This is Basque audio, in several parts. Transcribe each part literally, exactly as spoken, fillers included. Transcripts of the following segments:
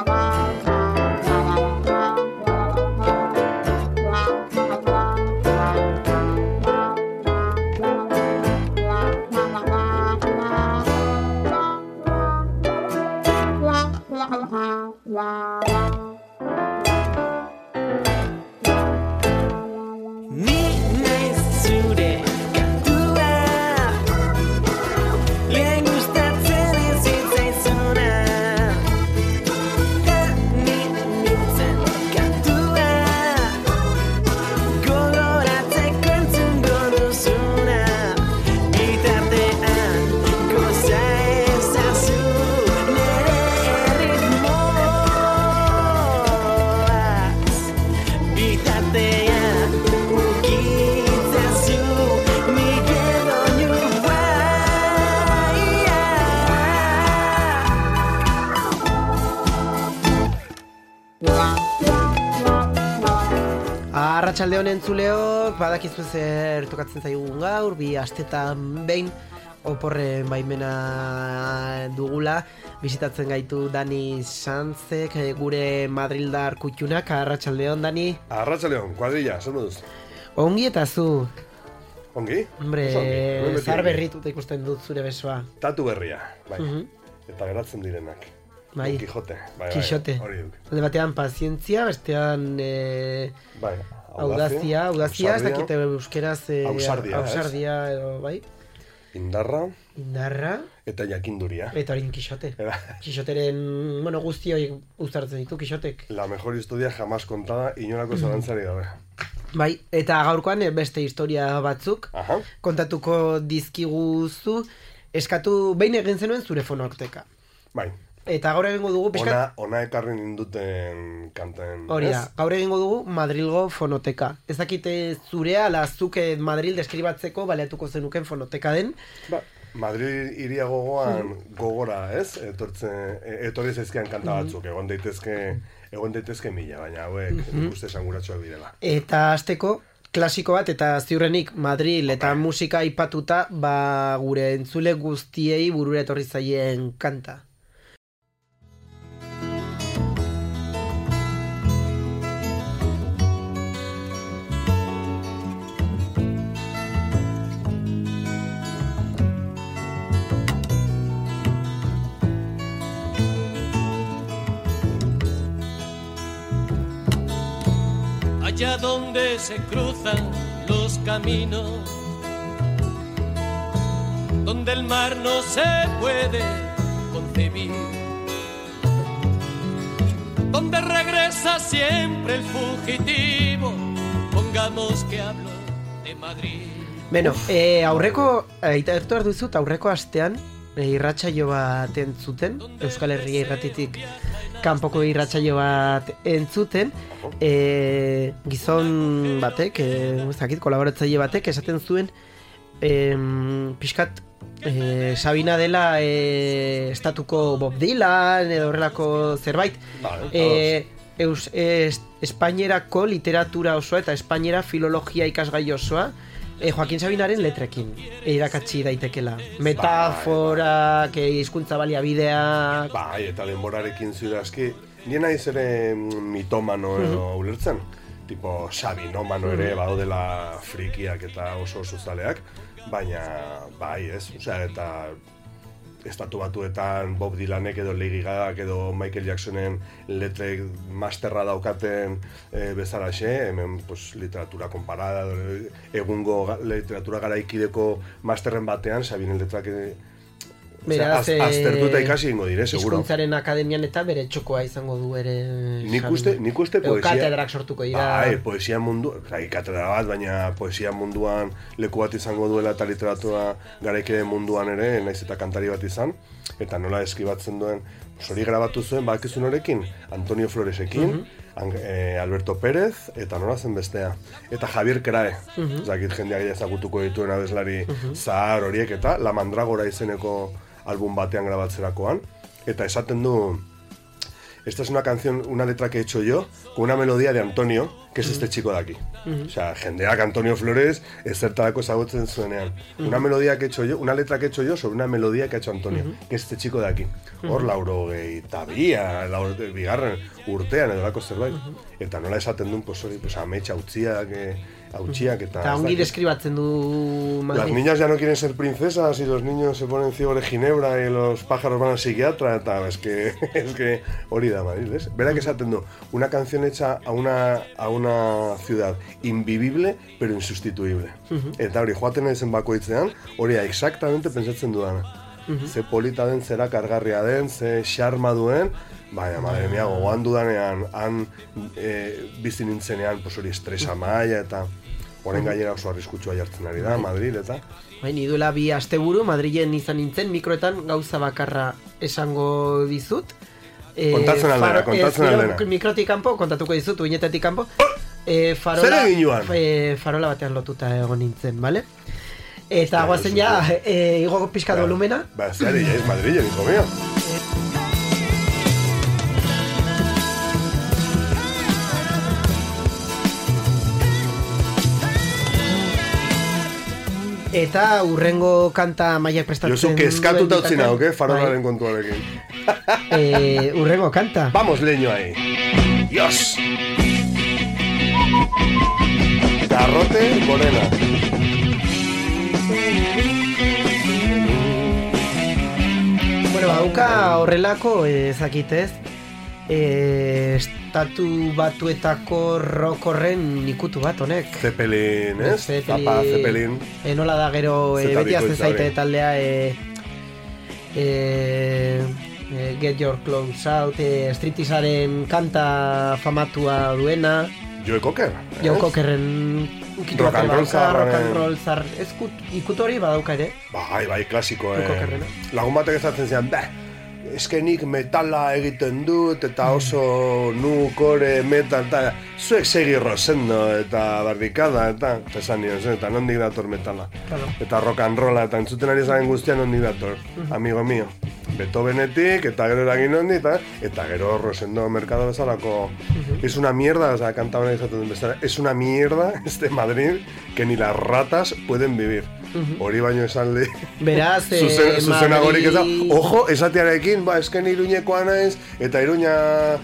Arratsalde honen entzuleok, badakizu zer tokatzen zaigun gaur, bi astetan behin oporren baimena dugula, bisitatzen gaitu Dani Sanzek, gure madrildar kutxunak. Arratsalde hon, Dani. Arratsalde hon, kuadrilla, zer moduz? Ongi eta zu? Ongi? Hombre, zar berrituta ikusten dut zure besoa. Tatu berria, bai, uh-huh. Eta geratzen direnak. Bai. Kijote, bai, bai, Kijote. Hori duk. Alde batean pazientzia, bestean e... bai, audazia, audazia, ez dakite euskeraz e... ausardia, ausardia edo, bai. Indarra. Indarra. Eta jakinduria. Eta hori Kijote. Kixoteren, bueno, guzti hori uztartzen ditu, Kixotek. La mejor historia jamás contada, inolako zalantzari gabe. Bai, eta gaurkoan beste historia batzuk. Aha. Kontatuko dizkiguzu, eskatu behin egin zenuen zure fonoteka. Bai. Eta gaur egingo dugu pixkat... Ona, ona ekarri ninduten kanten... Hori da, gaur egingo dugu Madrilgo fonoteka. Ez dakite zurea, ala zuke Madril deskribatzeko baleatuko zenuken fonoteka den. Ba, Madrid iria gogoan gogora, ez? Etortzen, etorri zaizkean kanta batzuk, egon daitezke, egon daitezke mila, baina hauek nik uste esanguratsuak direla. Eta hasteko klasiko bat, eta ziurrenik Madril eta musika aipatuta, ba gure entzule guztiei burura etorri zaien kanta. Allá donde se cruzan los caminos, donde el mar no se puede concebir, donde regresa siempre el fugitivo, pongamos que hablo de Madrid. Beno, eh, aurreko, aitortu behar duzut, aurreko astean, eh, irratsaio bat entzuten, Euskal Herria irratitik kanpoko irratsaio bat entzuten, e, gizon batek, e, ez dakit, kolaboratzaile batek, esaten zuen, e, pixkat, e, Sabina dela e, estatuko Bob Dylan, edo horrelako zerbait, e, eus, e, espainerako literatura osoa eta espainera filologia ikasgai osoa, E, Joaquin Sabinaren letrekin irakatsi daitekela. Metaforak, hizkuntza baliabideak... Bai, eta denborarekin ziurazki, nien naiz ere mitomano edo uh-huh. ulertzen. Tipo, sabinomano ere, uh-huh. badodela frikiak eta oso oso zaleak, baina, bai, ez, osea, eta estatu batuetan Bob Dylanek edo Lady Gagak edo Michael Jacksonen letrek masterra daukaten e, bezalaxe, hemen pues, literatura komparada, egungo literatura garaikideko masterren batean, Sabinen letrak Beraz, az, aztertuta ikasi ingo dire, seguro. Hizkuntzaren akademian eta bere txokoa izango du ere... Nik uste, nik uste poesia... Katedrak sortuko dira... Bai, poesia mundu... Bai, katedra bat, baina poesia munduan leku bat izango duela eta literatura garaikide munduan ere, naiz eta kantari bat izan. Eta nola eskribatzen duen... Hori grabatu zuen, bakizun horekin, Antonio Floresekin, uh-huh. eh, Alberto Pérez, eta nola zen bestea. Eta Javier Crae, uh-huh. zakit jendeak ezagutuko dituen abeslari uh-huh. zahar horiek, eta La Mandragora izeneko album batean grabatzerakoan, eta esaten du esta es una canción, una letra que he hecho yo, con una melodía de Antonio, que es este chico de aquí. Uh-huh. O sea, jendeak Antonio Flores, ez zertarako ezagutzen zuenean. Uh-huh. Una melodía que he hecho yo, una letra que he hecho yo sobre una melodía que ha hecho Antonio, uh-huh. que es este chico de aquí. Uh-huh. Hor, laurogei tabia, laurogei bigarren urtean edo lako zerbait. Uh-huh. Eta nola esaten duen, pues hori, pues ametsa utziak, hautziak eta... Eta ongi deskribatzen du... Las niñas ya no quieren ser princesas y los niños se ponen ciegos de ginebra y los pájaros van al psiquiatra, eta, es que, es que hori da Madrid, ¿ves? Verá que esaten du, una canción hecha a una, a una ciudad invivible, pero insustituible. Uh-huh. Eta hori, joaten ezen bakoitzean, hori da exactamente pensatzen dudana. Uh-huh. Ze polita den, zera kargarria den, ze xarma duen, baina, madre mia, gogoan dudanean, han e, bizi nintzenean, pues hori estresa maila, eta horren gainera oso arriskutsua jartzen ari da, Madrid, eta... Bai, ni duela bi asteburu Madrilen izan nintzen, mikroetan gauza bakarra esango dizut. E, kontatzen aldera, kontatzen aldera. Mikrotik kanpo, kontatuko dizut, uinetetik kanpo. Oh! E, farola, zer egin joan? E, farola batean lotuta egon nintzen, bale? Eta guazen ja, e, igo pixka ba, volumena. Ba, zer, ya es Madrilen, hijo mío. Eta urrengo kanta maiak prestatzen... Josu, kezkatuta utzi nauk, eh, farolaren kontuarekin. eh, urrengo kanta. Vamos, leño ahí. Dios. Garrote morena. Bueno, bauka horrelako ezakitez. Eh, estatu batuetako rock horren ikutu bat honek. Zeppelin, ez? Zeppelin. Papa, Zeppelin. E, nola da gero, e, beti azten zaite taldea, e, e, e, Get Your Clothes Out, e, stripteasearen kanta famatua duena. Joe Cocker. Joe Cockerren ukitu bat badauka, rock and roll zar. Ez ikutu hori badauka ere? Bai, bai, klasiko, eh. Lagun batek ezatzen zian, beh, eskenik metala egiten dut, eta oso nu, kore, metal, eta zuek segi rosendo, eta barrikada, eta esan nion zen, eta nondik dator metala. Claro. Eta rock and rolla, eta entzuten ari zaren guztian nondik dator, uh-huh. amigo mío. Beethovenetik, eta gero eragin hondi, eta, eta gero rosendo merkado bezalako. Uh-huh. Es una mierda, o sea, kantaban izaten bezala, es una mierda este Madrid que ni las ratas pueden vivir. Hori uh-huh. baino esan li. Beraz, eh, Zuzen, zuzena gorik ez da. Ojo, esatearekin, ba, esken Iruñekoa naiz, eta Iruña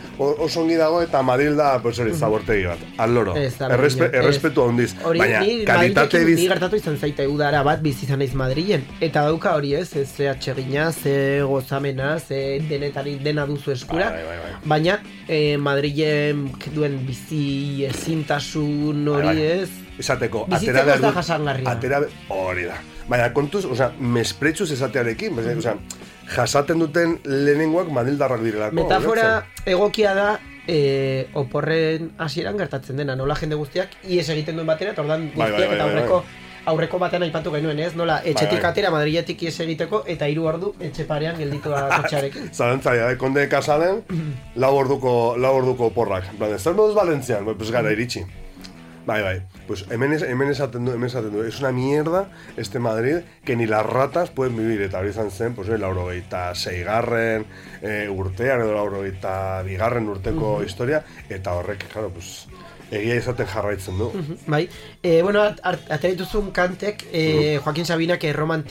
oso ongi dago, eta Madrid da, pues hori, zabortegi bat. Al loro. Errespe, errespetu handiz. Baina, kalitate biz... Ni gertatu izan zaite udara bat bizizan naiz Madrilen. Eta dauka hori ez, ez ze atsegina, ze gozamena, ze denetari dena duzu eskura. Bai, bai, bai. Baina, eh, Madrilen duen bizi ezintasun hori bai, bai. ez... Esateko, atera behar dut, atera hori da. Baina, kontuz, oza, mespretsuz esatearekin, mm-hmm. oza, jasaten duten lehenengoak madildarrak direlako. Metafora egokia da, e, oporren hasieran gertatzen dena, nola jende guztiak, ies egiten duen batera, eta ordan guztiak, bai, bai, bai, eta aurreko, aurreko batean aipatu genuen ez, nola, etxetik bai, bai. atera Madriletik ies egiteko, eta hiru ordu etxe parean gelditu da kotxearekin. Zalantzaia, eh? Konde kasalen, lau orduko, lau orduko oporrak. Bale, zer moduz Valentzian, pues gara iritsi. Bai, bai, pues hemen, es, hemen esaten du, hemen esaten du, es una mierda este Madrid que ni las ratas pueden vivir, eta hori izan zen, pues, eh, laurogeita seigarren eh, urtean, edo laurogeita bigarren urteko uh-huh. historia, eta horrek, claro, pues, egia izaten jarraitzen du. Uh-huh. Bai, eh, bueno, aterituzun kantek, eh, uh-huh. Joaquin Sabinak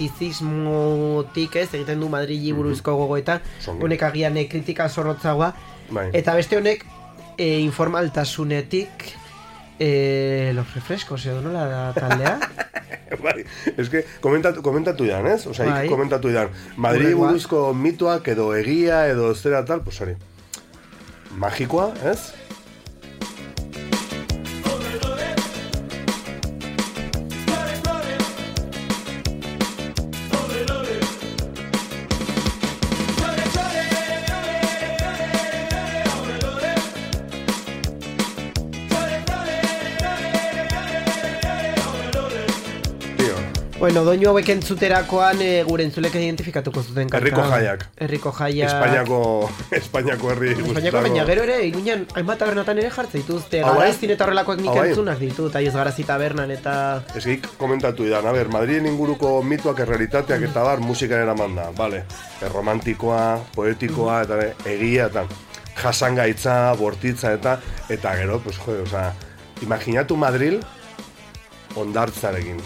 romantizismotik ez, egiten du Madrili buruzko uh-huh. gogoeta, honek agian eh, kritika zorrotzagoa, bai. Eta beste honek eh, informaltasunetik, Eh, los refrescos, edo nola da taldea? Bai, es que komentatu, komentatu dan, ez? Osa, bai. komentatu dan. Madrid buruzko mitoak edo egia edo zera tal, pues hori. Magikoa, ez? Bueno, doinu hauek entzuterakoan e, gure entzulek identifikatuko zuten kanta. Herriko jaiak. Herriko jaiak. Espainiako, Espainiako herri guztako. Espainiako baina gero ere, Iruñan hainbat tabernatan ere jartzen dituzte. Garaztin eta horrelakoak nik entzunak ditut, aiz Garazi tabernan eta... Ez gik komentatu idan, a ber, Madriden inguruko mituak, errealitateak eta bar, musika eraman da, vale. Erromantikoa, poetikoa eta egia eta... jasangaitza, bortitza eta, eta gero, pues, jo, oza, imaginatu Madril ondartzarekin.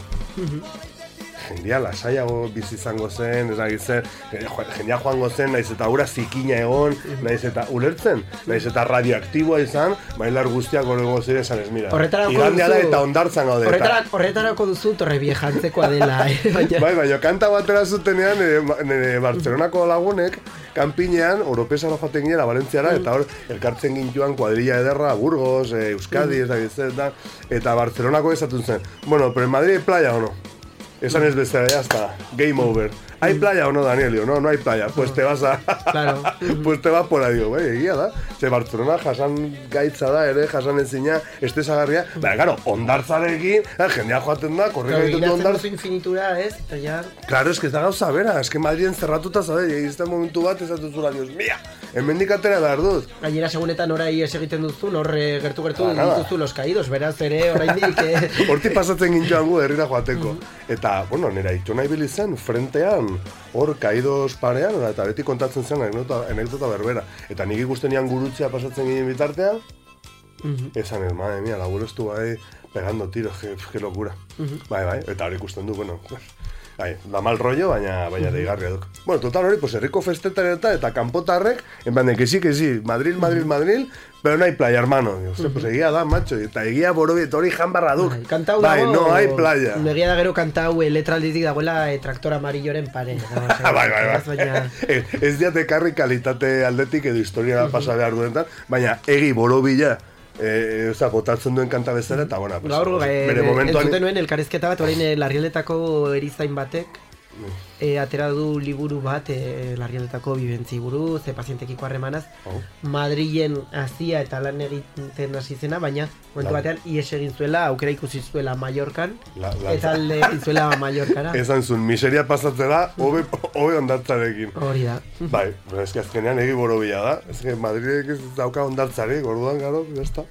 Jendia lasaiago bizi izango zen, ez dakit zer, jendia joango zen, naiz eta ura zikina egon, naiz eta ulertzen, naiz eta radioaktiboa izan, bailar guztiak horrengo zire esan ez, mira, igandea da eta ondartzan gaude. Horretarak, horretarako duzu torre viejantzekoa dela, eh? Baina... Bai, bai, kanta batera zutenean, nire, nire Bartzelonako lagunek, kanpinean, Oropesara joaten gira, Valentziara, eta hor, elkartzen gintuan kuadrilla ederra, Burgos, eh, Euskadi, ez dakit zer, eta, eta Bartzelonako esatun zen, bueno, pero en Madrid hay playa o no? Esan ez bezala, ya está, game over. ¿Hay playa o no, Danielio? No, no hay playa. Pues te vas a... Claro. Pues te vas por ahí, bai, egia da. Ze Barcelona jasan gaitza da ere, jasan ezina, estesagarria. Baina, claro, ondartzarekin, jendea joaten da, korrika ditutu ondartz... Claro, ginatzen infinitura, ez? Eta ya... Claro, es que ez da gauza bera, es que Madrien zerratuta zabe, egizten momentu bat, ez atuzula, Dios mía, hemendik atera behar dut. Gainera, segunetan orai ez egiten duzu, hor gertu-gertu dituzu los caídos, beraz ere, oraindik... Horti pasatzen gintuan gu, herrira joateko. Eta, bueno, nera itxona ibili zen, frentean, hor, kaidos parean, eta beti kontatzen zen anekdota, anekdota berbera. Eta nik ikustenian gurutzea pasatzen ginen bitartean, uh-huh. Esan ez, madre mía, el abuelo estuvo ahí pegando tiros, que, que locura. Uh-huh. Bai, bai, eta hori ikusten du, bueno, bai, da mal rollo, baina, baina uh-huh. Deigarria duk. Bueno, total hori, pues herriko festetan eta, eta kanpotarrek, en plan de que sí, que sí, Madrid, Madrid, Madrid, pero no hay playa, hermano. Y usted, pues egia da, macho, eta egia borobiet hori janbarra duk. Kantau bai, dago, no hay playa. Egia da gero kantau, letralditik dagoela e, traktor amarilloren pare. No, bai, bai, bai. Baina... Ez diate karri kalitate aldetik edo historia uh-huh. pasa behar duenetan, baina egi borobila, eh, oza, botatzen duen kanta bezala, eta bona, pues, gaur, pues, bere momentuan... Entzuten nuen elkarrizketa bat, orain Larrieldetako erizain batek, E, atera du liburu bat e, Larrieldetako bibentzi buruz, e, pazientekiko harremanaz, oh. Madrilen hazia eta lan egiten hasi zena, baina momentu batean ies egin zuela, aukera ikusi zuela Mallorcan, la, la, eta alde egin zuela Mallorcara. Esan zuen, miseria pasatzera, hobe ondartzarekin. Hori da. Bai, pero es que azkenean egi borobila da, es que Madridek ez dauka ondartzarik, orduan garo, ya está.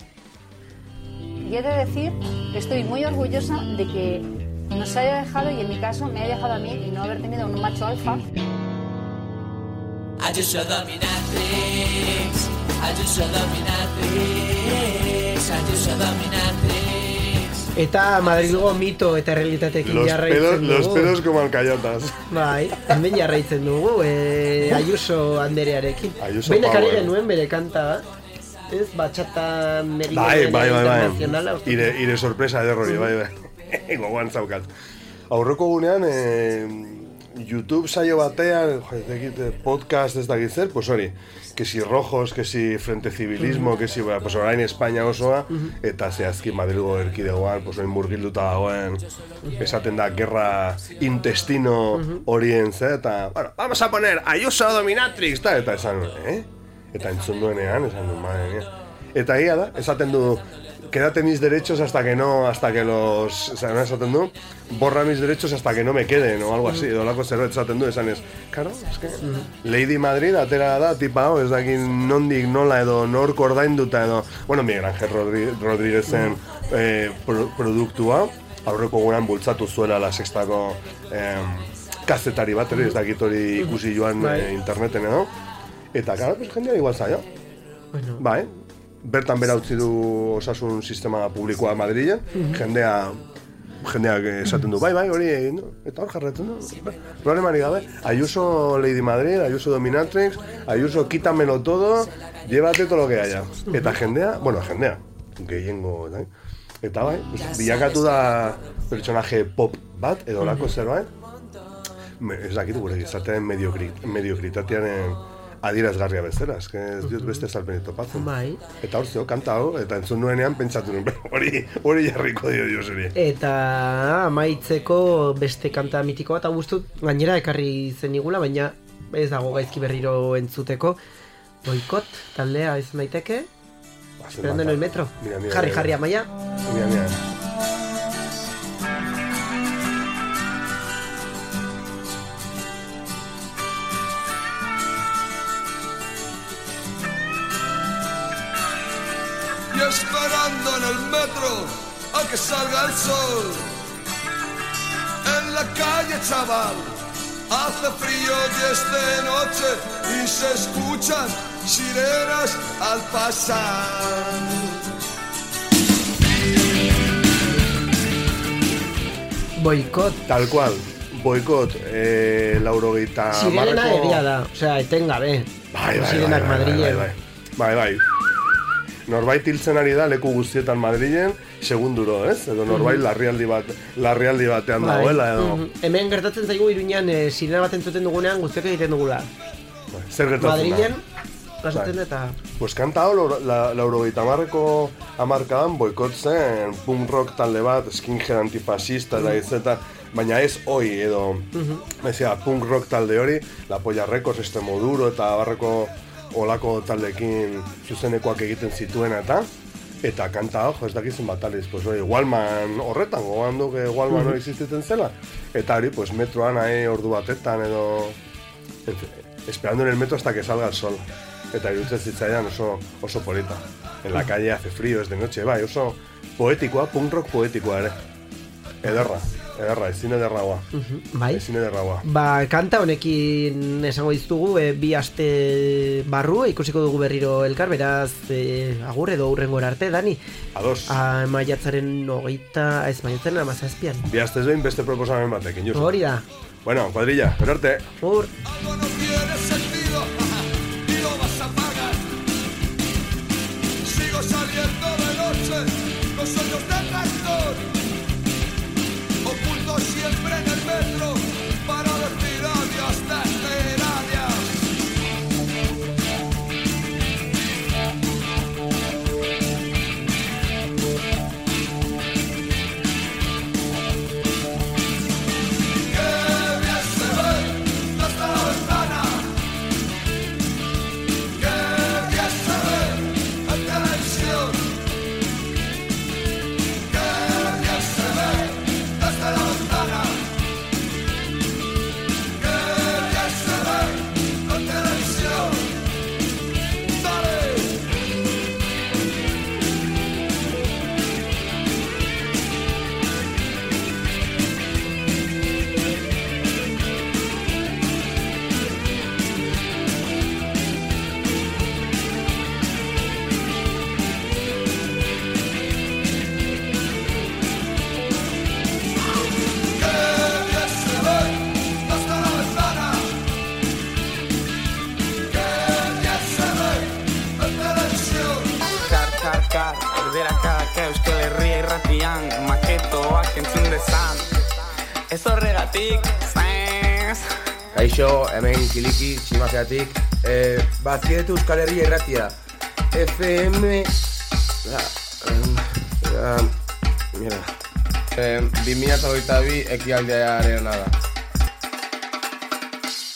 Y he de decir que estoy muy orgullosa de que nos haya dejado, y en mi caso me haya dejado a mí, y no haber tenido un macho alfa. Eta Madrilgo mito eta realitateekin jarraitzen dugu. Los pedos como alcayotas. Bai, hemen jarraitzen dugu, e, Ayuso anderearekin. Behin ekarri genuen bere kanta, ez, batxata merinoen bai, bai, internazionala. Bai, ire, ire sorpresa errori, bai, bai. Gogoan zaukat. Aurreko gunean, eh, YouTube saio batean, jo, podcast ez dakit zer, pues hori, que si rojos, que si frente civilismo, uh-huh. que si, pues orain Espainia osoa, uh-huh. eta zehazki Madrilgo erkidegoan, pues orain murgilduta dagoen, uh-huh. esaten da, guerra intestino horien, uh-huh. ze, eta, bueno, vamos a poner Ayuso Dominatrix, ta, eta esan, eh? Eta entzun duenean, esan du, madre mía. Eta egia da, esaten du, quédate mis derechos hasta que no, hasta que los, o sea, no esaten du, borra mis derechos hasta que no me queden, o algo así, edo lako zerbait esaten du, esan ez, claro, es que Lady Madrid atera da, tipa hau, ez dakin nondik nola edo nork ordainduta edo, bueno, Miguel Ángel Rodríguezen eh, pro, produktua, aurreko gurean bultzatu zuela La Sextako eh, kazetari bat, ez dakit hori ikusi joan eh, interneten edo, eta, claro, pues jendea igual zaio, bueno. Bai, bertan bera utzi du osasun sistema publikoa Madrilen, uh-huh. jendea jendeak esaten du, bai, bai, hori egin du, eta hor jarretzen du, problemari gabe, Ayuso Lady Madrid, Ayuso Dominatrix, Ayuso quítamelo todo, llévate todo lo que haya, eta jendea, bueno, jendea, gehiengo, eta, eta bai, bilakatu da pertsonaje pop bat, edo lako uh-huh. zerbait, ez dakit gure gizatean mediokritatearen adierazgarria bezala, eske ez diot beste salpeni topatzen. Bai. Eta hor zeo, kanta hau, eta entzun nuenean pentsatu nuen, hori hori jarriko dio dioseri. Eta amaitzeko beste kanta mitiko bat, gustut gainera ekarri zen igula, baina ez dago gaizki berriro entzuteko. Boikot, taldea ez naiteke. Esperando en el metro. Mira, mira, jarri, mira. jarri, amaia. Mira, mira. Y esperando en el metro a que salga el sol. En la calle, chaval, hace frío y es de noche y se escuchan sirenas al pasar. Boikot. Tal cual, boikot, eh, laurogeita Sirena egia da, osea, etengabe. Bai, bai, Sirenak bai, bai, Madrilen. bai, bai, bai, bai. Norbait hiltzen ari da leku guztietan Madrilen, segunduro, ez? Edo norbait larrialdi bat, larrialdi batean Bai. dagoela, edo... Mhm. Hemen gertatzen zaigu Iruñan eh, sirena bat entzuten dugunean guztiak egiten dugula. Bai, zer gertatzen Madrilen, da? pasatzen Bai. eta... Pues kanta hau, la, laurogeita hamarreko hamarkadan boikotzen punk rock talde bat, skinhead antifascista eta ez eta, baina ez hoi edo, ezia, punk rock talde hori, La Polla Records, Extremoduro eta barreko olako taldekin zuzenekoak egiten zituena eta, eta kanta hau, jo, ez dakizun bat aliz, pues hori, Wallman horretan, gogoan duk Wallman hori existitzen zela, eta hori, pues metroan nahi ordu batetan edo, esperando en el metro hasta que salga el sol. Eta irutzen zitzaidan oso, oso polita. En la calle hace frío, es de noche, bai, oso poetikoa, punk rock poetikoa ere. Ederra, ederra, ezin ederragoa. Bai. Ezin ederragoa. Ba, kanta honekin esango dizugu, e, bi aste barru, ikusiko dugu berriro elkar, beraz, e, agur edo hurrengora arte, Dani. Ados. A, maiatzaren hogeita, ez maiatzaren amazazpian. Bi astez behin beste proposamen batekin, Josu. Hori da. Bueno, cuadrilla, pero arte. Hur. Algo no tiene sentido y lo vas a pagar. Sigo saliendo de noche con sueños de tractor, oculto siempre en el metro para decir adiós desde radias. Qué bien se ve desde la ventana, qué bien se ve en televisión, qué bien se ve desde la ventana, qué bien se ve en televisión. Dale. Qué bien se ve desde la ventana, qué bien se ve en televisión. Kar, kar, kar, erderakak Euskal Herria irratian maketoak entzun dezan. Ez horregatik, zez. Kaixo, hemen kiliki, tximazeatik. Eh, Bazkietu Euskal Herria irratia. F M... Ah, um, ah, mierda. Eh, bi mila hogeita bi ekialdearen da.